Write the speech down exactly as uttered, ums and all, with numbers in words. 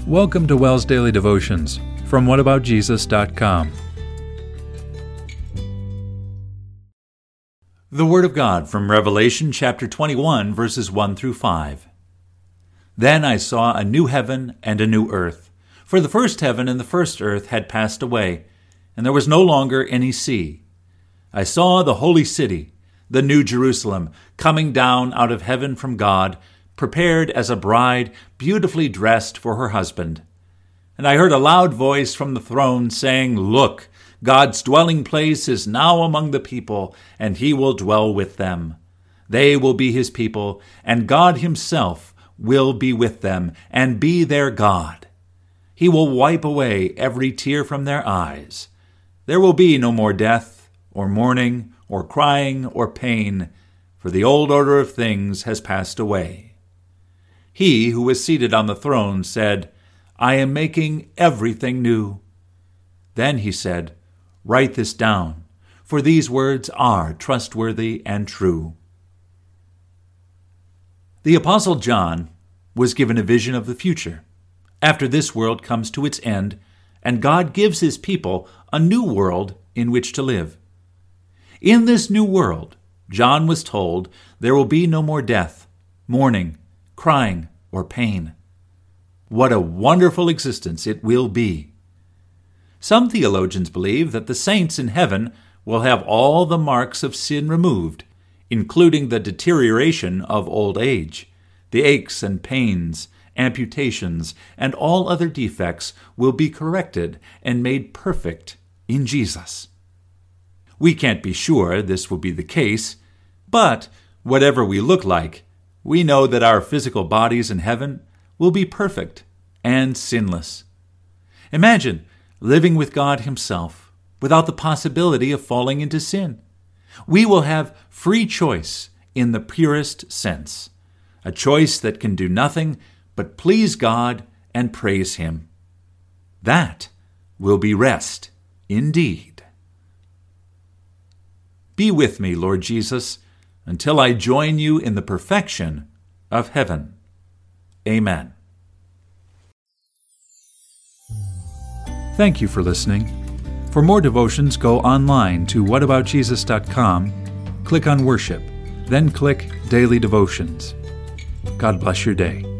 Welcome to WELS Daily Devotions from what about jesus dot com. The Word of God from Revelation chapter twenty-one, verses one through five. Then I saw a new heaven and a new earth, for the first heaven and the first earth had passed away, and there was no longer any sea. I saw the holy city, the new Jerusalem, coming down out of heaven from God, prepared as a bride beautifully dressed for her husband. And I heard a loud voice from the throne saying, "Look, God's dwelling place is now among the people, and he will dwell with them. They will be his people, and God himself will be with them and be their God. He will wipe away every tear from their eyes. There will be no more death, or mourning, or crying, or pain, for the old order of things has passed away." He who was seated on the throne said, "I am making everything new." Then he said, "Write this down, for these words are trustworthy and true." The Apostle John was given a vision of the future, after this world comes to its end, and God gives his people a new world in which to live. In this new world, John was told there will be no more death, mourning, crying, or pain. What a wonderful existence it will be. Some theologians believe that the saints in heaven will have all the marks of sin removed, including the deterioration of old age. The aches and pains, amputations, and all other defects will be corrected and made perfect in Jesus. We can't be sure this will be the case, but whatever we look like, we know that our physical bodies in heaven will be perfect and sinless. Imagine living with God himself without the possibility of falling into sin. We will have free choice in the purest sense, a choice that can do nothing but please God and praise him. That will be rest indeed. Be with me, Lord Jesus, until I join you in the perfection of heaven. Amen. Thank you for listening. For more devotions, go online to what about jesus dot com, click on Worship, then click Daily Devotions. God bless your day.